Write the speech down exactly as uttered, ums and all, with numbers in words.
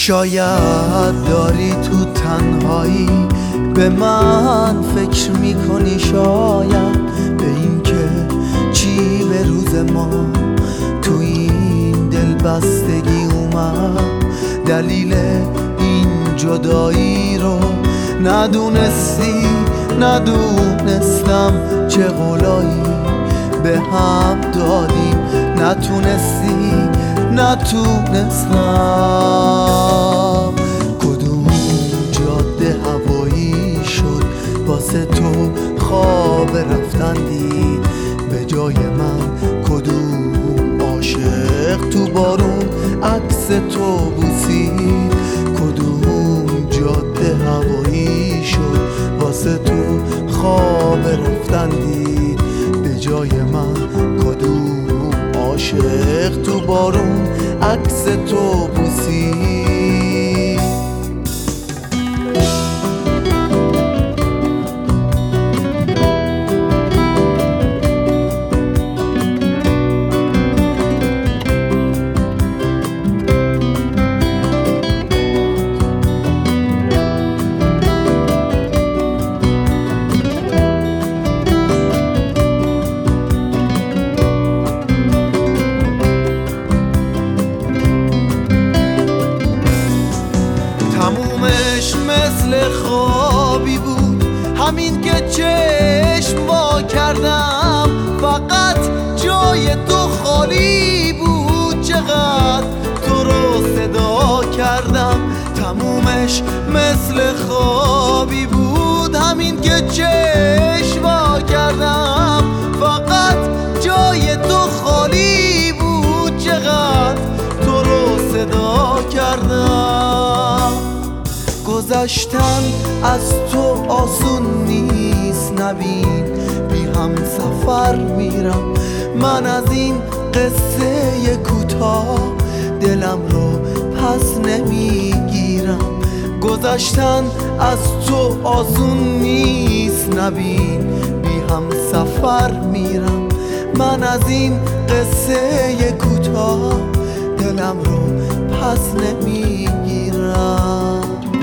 شاید داری تو تنهایی به من فکر میکنی، شاید به این که چی به روز ما تو این دل بستگی اومد. دلیل این جدایی رو ندونستی، ندونستم چه قولایی به هم دادیم، نتونستی، نتونستم. کدوم جاده هوایی شد واسه تو خواب رفتن دید به جای من؟ کدوم عاشق تو بارون عکس تو بوسید؟ کدوم جاده هوایی شد واسه تو خواب رفتن دید به جای من؟ کدوم عاشق تو بارون عکس تو بوسید؟ تمومش مثل خوابی بود، همین که چشم وا کردم فقط جای تو خالی بود. چقدر تو رو صدا کردم، تمومش مثل خوابی بود، همین که چشم وا کردم فقط جای تو خالی بود. چقدر تو رو صدا کردم. گذشتن از تو آسون نیست، نبین بی هم سفر میرم من از این قصه کوتاه، دلم رو پس نمیگیرم. گذشتن از تو آسون نیست، نبین بی هم سفر میرم من از این قصه کوتاه، دلم رو پس نمیگیرم.